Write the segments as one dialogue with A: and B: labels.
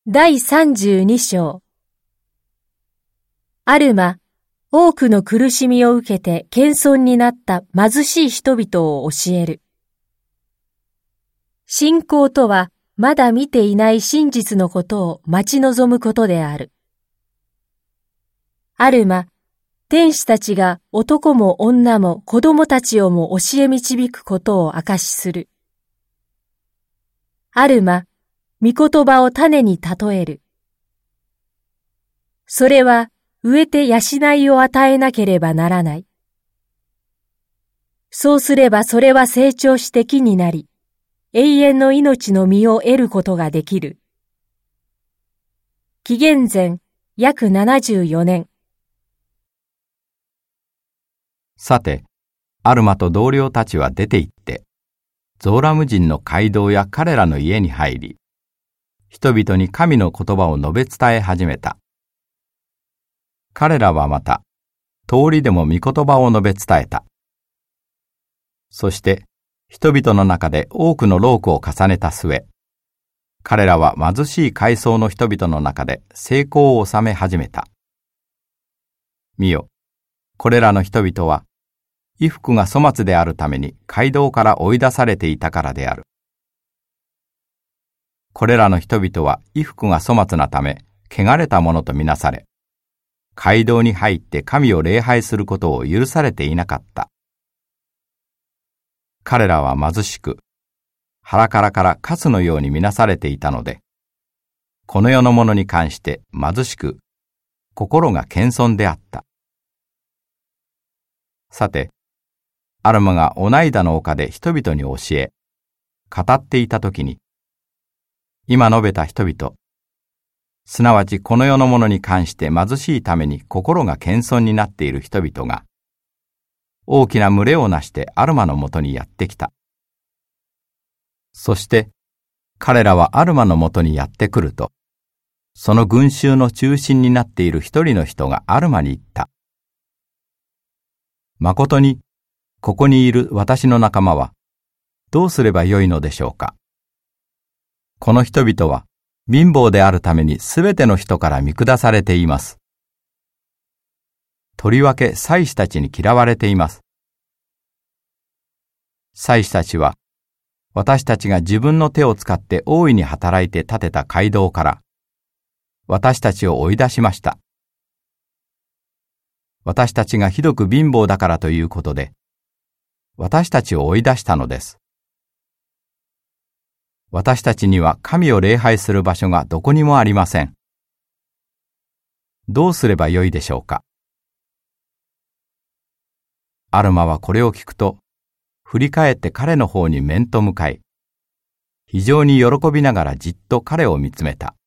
A: 第32章。アルマ、多くの苦しみを受けて謙遜になった貧しい人々を教える。信仰とは、まだ見ていない真実のことを待ち望むことである。アルマ、天使たちが男も女も子供たちをも教え導くことを証しする。アルマ、御言葉を種に例える。それは植えて養いを与えなければならない。そうすればそれは成長して木になり、永遠の命の実を得ることができる。紀元前約74年。
B: さて、アルマと同僚たちは出て行って、ゾーラム人の街道や彼らの家に入り、人々に神の言葉を述べ伝え始めた。彼らはまた、通りでも御言葉を述べ伝えた。そして、人々の中で多くの労苦を重ねた末、彼らは貧しい階層の人々の中で成功を収め始めた。見よ、これらの人々は、衣服が粗末であるために街道から追い出されていたからである。これらの人々は衣服が粗末なため、汚れたものとみなされ、街道に入って神を礼拝することを許されていなかった。彼らは貧しく、腹からカスのようにみなされていたので、この世のものに関して貧しく、心が謙遜であった。さて、アルマがオナイダの丘で人々に教え、語っていたときに、今述べた人々、すなわちこの世のものに関して貧しいために心が謙遜になっている人々が、大きな群れをなしてアルマのもとにやってきた。そして、彼らはアルマのもとにやってくると、その群衆の中心になっている一人の人がアルマに言った。誠に、ここにいる私の仲間は、どうすればよいのでしょうか。この人々は、貧乏であるためにすべての人から見下されています。とりわけ祭司たちに嫌われています。祭司たちは、私たちが自分の手を使って大いに働いて建てた街道から、私たちを追い出しました。私たちがひどく貧乏だからということで、私たちを追い出したのです。私たちには神を礼拝する場所がどこにもありません。どうすればよいでしょうか。アルマはこれを聞くと、振り返って彼の方に面と向かい、非常に喜びながらじっと彼を見つめた。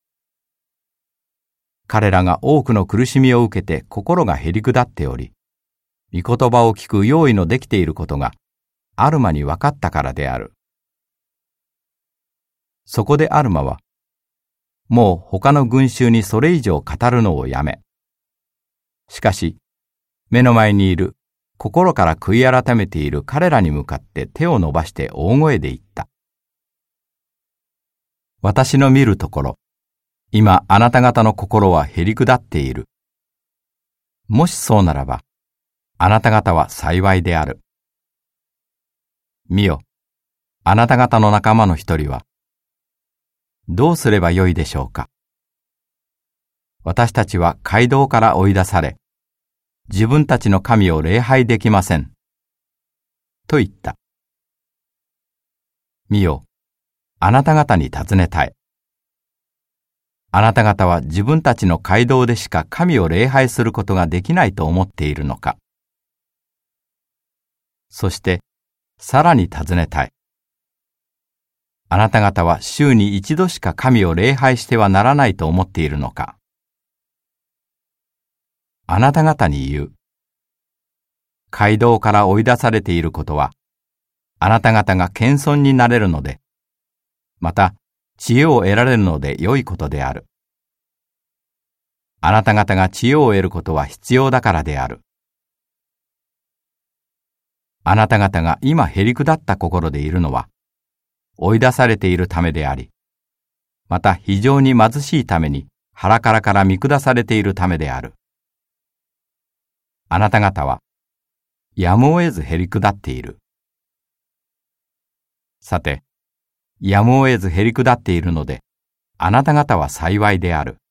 B: 彼らが多くの苦しみを受けて心がへりくだっており、御言葉を聞く用意のできていることがアルマに分かったからである。そこでアルマは、もう他の群衆にそれ以上語るのをやめ、しかし、目の前にいる、心から悔い改めている彼らに向かって手を伸ばして大声で言った。私の見るところ、今あなた方の心はへりくだっている。もしそうならば、あなた方は幸いである。見よ、あなた方の仲間の一人は、どうすればよいでしょうか。私たちは街道から追い出され、自分たちの神を礼拝できません。と言った。見よ、あなた方に尋ねたい。あなた方は自分たちの街道でしか神を礼拝することができないと思っているのか。そして、さらに尋ねたい。あなた方は週に一度しか神を礼拝してはならないと思っているのか。あなた方に言う。街道から追い出されていることは、あなた方が謙遜になれるので、また知恵を得られるので良いことである。あなた方が知恵を得ることは必要だからである。あなた方が今へりくだった心でいるのは、追い出されているためであり、 また非常に貧しいために腹から見下されているためである。あなた方はやむを得ずへり下っている。さて、やむを得ずへり下っているので、あなた方は幸いである。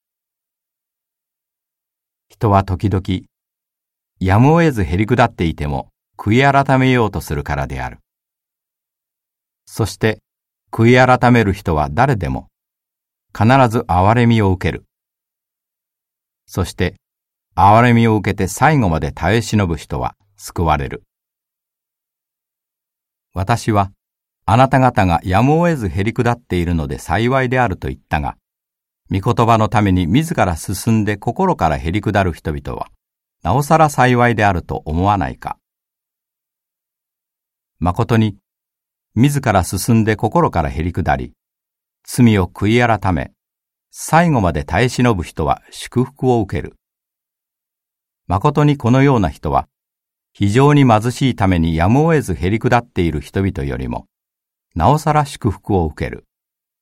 B: 人は時々、やむを得ずへり下っていても悔い改めようとするからである。そして、悔い改める人は誰でも、必ず憐れみを受ける。そして、憐れみを受けて最後まで耐え忍ぶ人は救われる。私は、あなた方がやむを得ずへり下っているので幸いであると言ったが、御言葉のために自ら進んで心からへり下る人々は、なおさら幸いであると思わないか。まことに、自ら進んで心からへり下り、罪を悔い改め、最後まで耐え忍ぶ人は祝福を受ける。まことにこのような人は、非常に貧しいためにやむを得ずへり下っている人々よりも、なおさら祝福を受ける。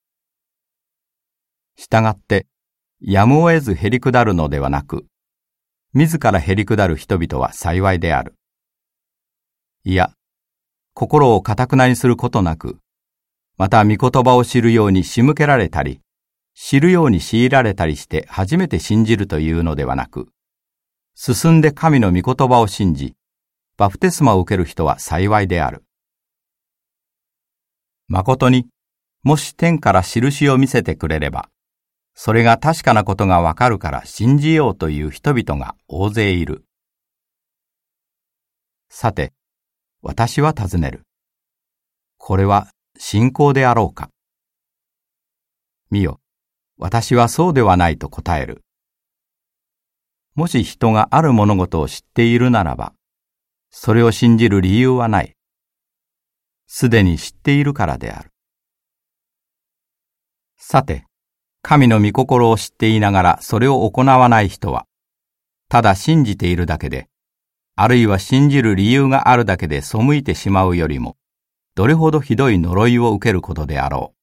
B: したがって、やむを得ずへり下るのではなく、自らへり下る人々は幸いである。いや、心を堅くなにすることなく、また御言葉を知るように仕向けられたり、知るように強いられたりして初めて信じるというのではなく、進んで神の御言葉を信じ、バプテスマを受ける人は幸いである。まことに、もし天から印を見せてくれれば、それが確かなことがわかるから信じようという人々が大勢いる。さて、私は尋ねる。これは信仰であろうか。見よ、私はそうではないと答える。もし人がある物事を知っているならば、それを信じる理由はない。すでに知っているからである。さて、神の御心を知っていながらそれを行わない人は、ただ信じているだけで、あるいは信じる理由があるだけで背いてしまうよりも、どれほどひどい呪いを受けることであろう。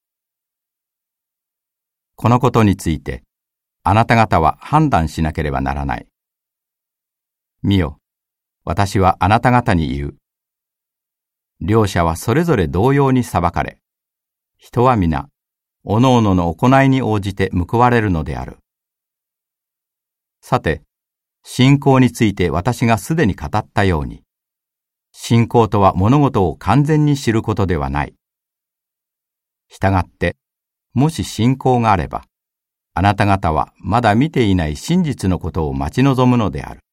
B: このことについて、あなた方は判断しなければならない。見よ、私はあなた方に言う。両者はそれぞれ同様に裁かれ、人は皆、おのおのの行いに応じて報われるのである。さて、信仰について私がすでに語ったように、信仰とは物事を完全に知ることではない。したがって、もし信仰があれば、あなた方はまだ見ていない真実のことを待ち望むのである。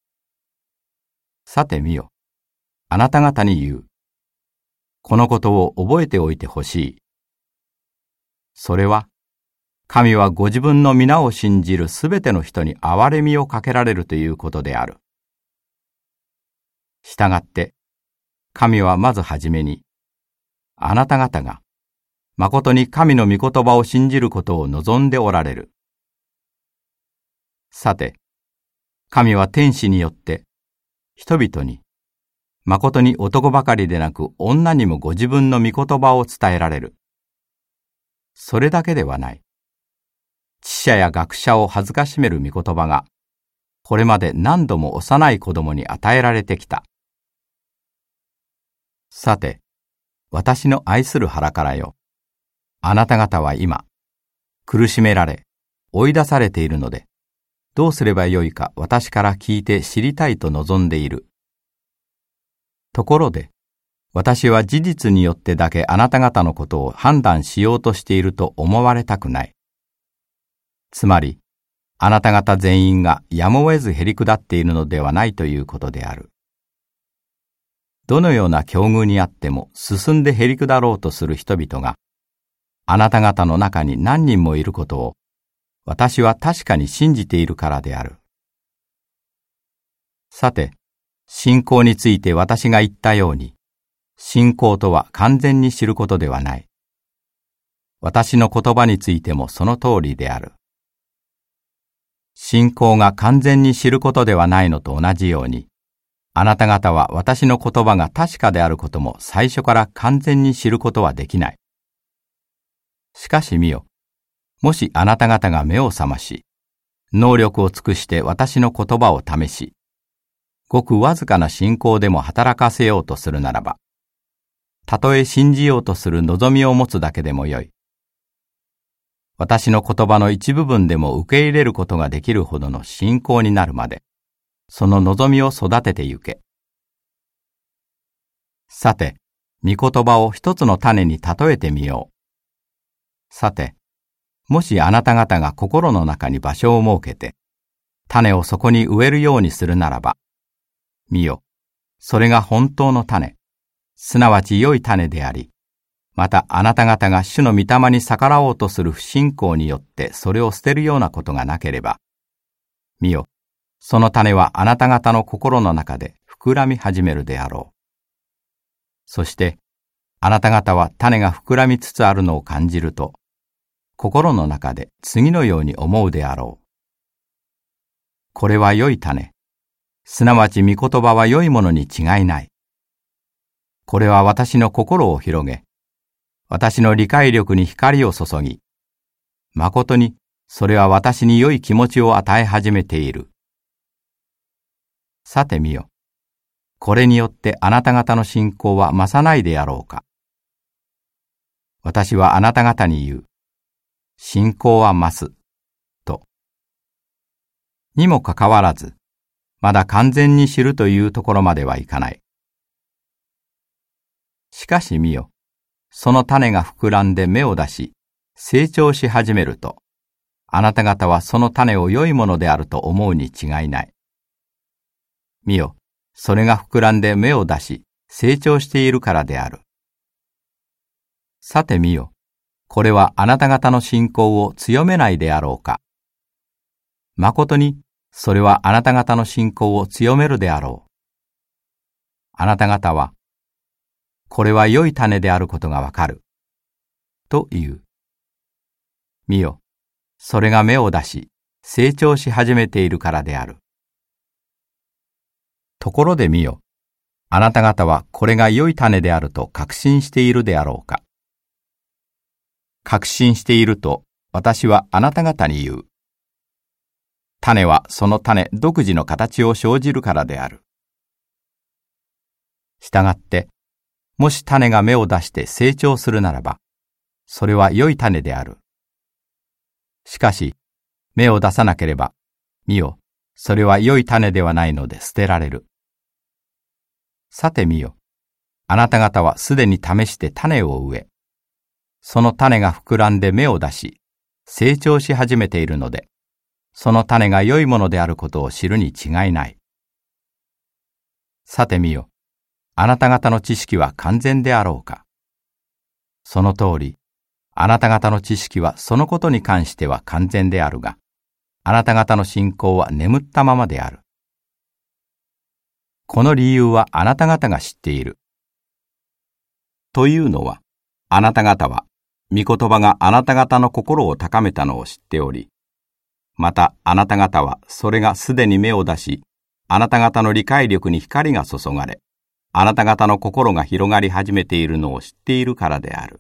B: さて見よ、あなた方に言う。このことを覚えておいてほしい。それは、神はご自分の皆を信じるすべての人に憐れみをかけられるということである。したがって、神はまずはじめに、あなた方が、誠に神の御言葉を信じることを望んでおられる。さて、神は天使によって、人々に、誠に男ばかりでなく女にもご自分の御言葉を伝えられる。それだけではない。知者や学者を恥ずかしめる御言葉が、これまで何度も幼い子供に与えられてきた。さて、私の愛する腹からよ。あなた方は今、苦しめられ、追い出されているので、どうすればよいか私から聞いて知りたいと望んでいる。ところで、私は事実によってだけあなた方のことを判断しようとしていると思われたくない。つまり、あなた方全員がやむを得ずへり下っているのではないということである。どのような境遇にあっても進んでへり下ろうとする人々が、あなた方の中に何人もいることを、私は確かに信じているからである。さて、信仰について私が言ったように、信仰とは完全に知ることではない。私の言葉についてもその通りである。信仰が完全に知ることではないのと同じように、あなた方は私の言葉が確かであることも最初から完全に知ることはできない。しかし見よ、 もしあなた方が目を覚まし、能力を尽くして私の言葉を試し、ごくわずかな信仰でも働かせようとするならば、たとえ信じようとする望みを持つだけでもよい。私の言葉の一部分でも受け入れることができるほどの信仰になるまで、その望みを育ててゆけ。さて、御言葉を一つの種に例えてみよう。さて、もしあなた方が心の中に場所を設けて、種をそこに植えるようにするならば、見よ、それが本当の種、すなわち良い種であり、またあなた方が主の御霊に逆らおうとする不信仰によってそれを捨てるようなことがなければ、見よ、その種はあなた方の心の中で膨らみ始めるであろう。そして、あなた方は種が膨らみつつあるのを感じると、心の中で次のように思うであろう。これは良い種、すなわち御言葉は良いものに違いない。これは私の心を広げ、私の理解力に光を注ぎ、誠にそれは私に良い気持ちを与え始めている。さて見よ、これによってあなた方の信仰は増さないであろうか。私はあなた方に言う。信仰は増す、と。にもかかわらず、まだ完全に知るというところまではいかない。しかし見よ、その種が膨らんで芽を出し、成長し始めると、あなた方はその種を良いものであると思うに違いない。見よ、それが膨らんで芽を出し、成長しているからである。さて見よ、これはあなた方の信仰を強めないであろうか。誠に、それはあなた方の信仰を強めるであろう。あなた方は、これは良い種であることがわかる。と言う。見よ、それが芽を出し、成長し始めているからである。ところで見よ、あなた方はこれが良い種であると確信しているであろうか。確信していると私はあなた方に言う。種はその種独自の形を生じるからである。したがって、もし種が芽を出して成長するならば、それは良い種である。しかし、芽を出さなければ、見よ、それは良い種ではないので捨てられる。さて見よ、あなた方はすでに試して種を植え、その種が膨らんで芽を出し、成長し始めているので、その種が良いものであることを知るに違いない。さて見よ、あなた方の知識は完全であろうか。その通り、あなた方の知識はそのことに関しては完全であるが、あなた方の信仰は眠ったままである。この理由はあなた方が知っている。というのは、あなた方は、御言葉があなた方の心を高めたのを知っており、またあなた方はそれがすでに芽を出し、あなた方の理解力に光が注がれ、あなた方の心が広がり始めているのを知っているからである。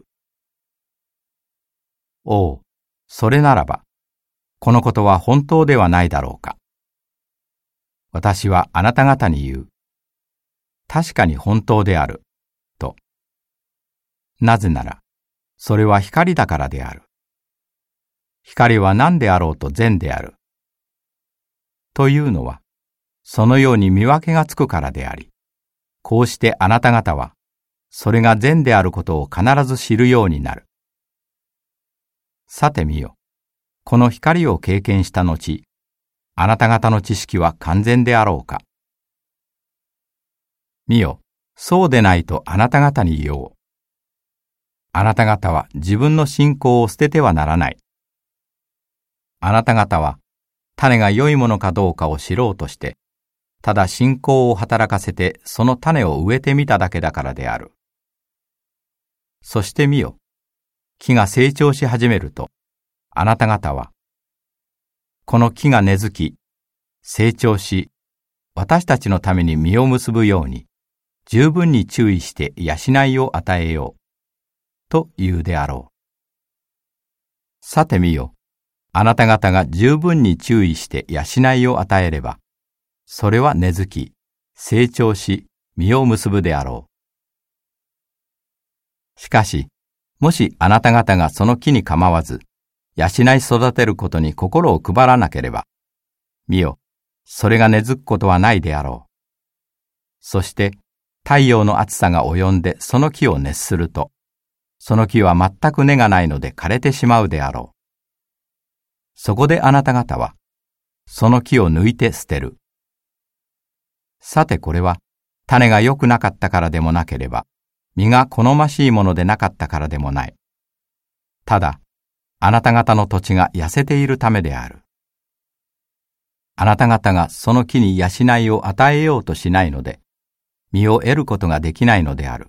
B: おう、それならば、このことは本当ではないだろうか。私はあなた方に言う。確かに本当である、と。なぜなら、それは光だからである。光は何であろうと善である。というのは、そのように見分けがつくからであり、こうしてあなた方は、それが善であることを必ず知るようになる。さて見よ、この光を経験した後、あなた方の知識は完全であろうか。見よ、そうでないとあなた方に言おう。あなた方は自分の信仰を捨ててはならない。あなた方は種が良いものかどうかを知ろうとして、ただ信仰を働かせてその種を植えてみただけだからである。そして見よ、木が成長し始めると、あなた方は、この木が根付き、成長し、私たちのために実を結ぶように、十分に注意して養いを与えよう。というであろう。 さて見よ、あなた方が十分に注意して養いを与えれば、それは根付き、成長し、実を結ぶであろう。しかし、もしあなた方がその木に構わず、養い育てることに心を配らなければ、見よ、それが根付くことはないであろう。そして、太陽の暑さが及んでその木を熱すると、その木は全く根がないので枯れてしまうであろう。そこであなた方は、その木を抜いて捨てる。さてこれは、種が良くなかったからでもなければ、実が好ましいものでなかったからでもない。ただ、あなた方の土地が痩せているためである。あなた方がその木に養いを与えようとしないので、実を得ることができないのである。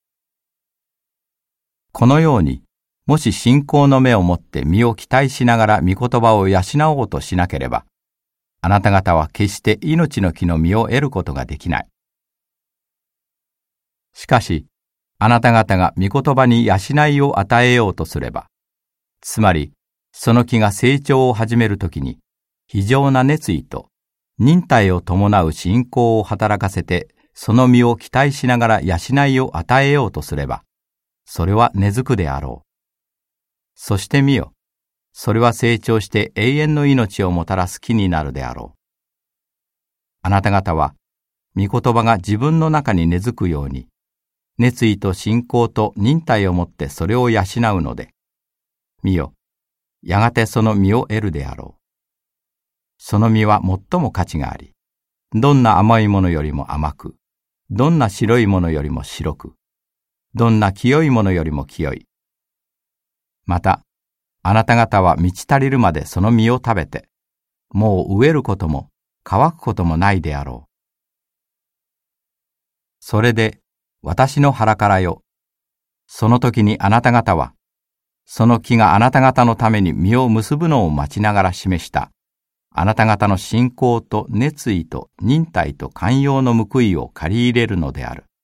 B: このように、もし信仰の目を持って実を期待しながら御言葉を養おうとしなければ、あなた方は決して命の木の実を得ることができない。しかし、あなた方が御言葉に養いを与えようとすれば、つまり、その木が成長を始めるときに、非常な熱意と忍耐を伴う信仰を働かせて、その実を期待しながら養いを与えようとすれば、それは根付くであろう。そして見よ、それは成長して永遠の命をもたらす木になるであろう。あなた方は、御言葉が自分の中に根付くように、熱意と信仰と忍耐をもってそれを養うので、見よ、やがてその実を得るであろう。その実は最も価値があり、どんな甘いものよりも甘く、どんな白いものよりも白く、どんな清いものよりも清い。また、あなた方は満ち足りるまでその実を食べて、もう飢えることも乾くこともないであろう。それで、私の腹からよ、その時にあなた方は、その木があなた方のために実を結ぶのを待ちながら示した、あなた方の信仰と熱意と忍耐と寛容の報いを借り入れるのである。